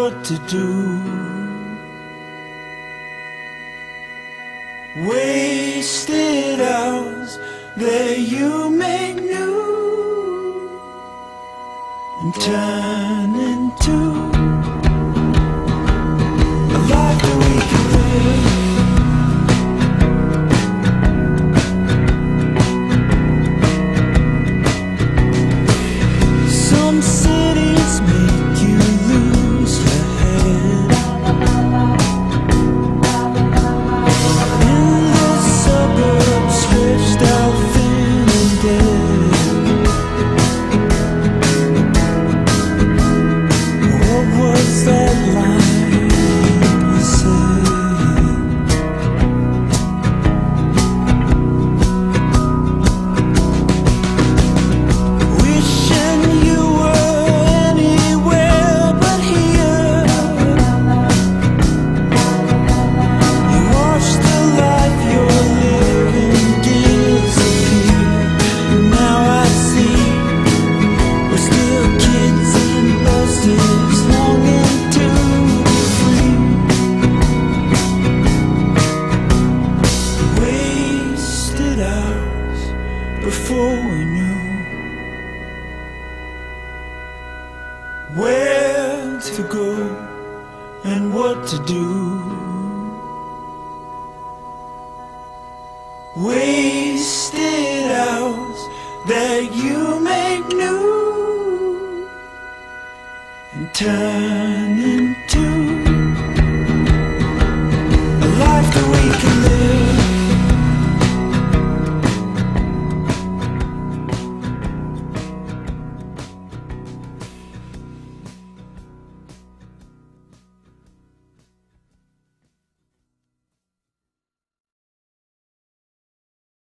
what to do. Wasted hours that you make new and turn into a life that we can live. Some cities make you lose your head. In the suburbs, stretched out thin and dead. What was that line you said? Wishing you were anywhere but here. You watched the life you're living disappear. And now I see we're still kids in buses longing to be free. Wasted hours before we knew where to go and what to do. Wait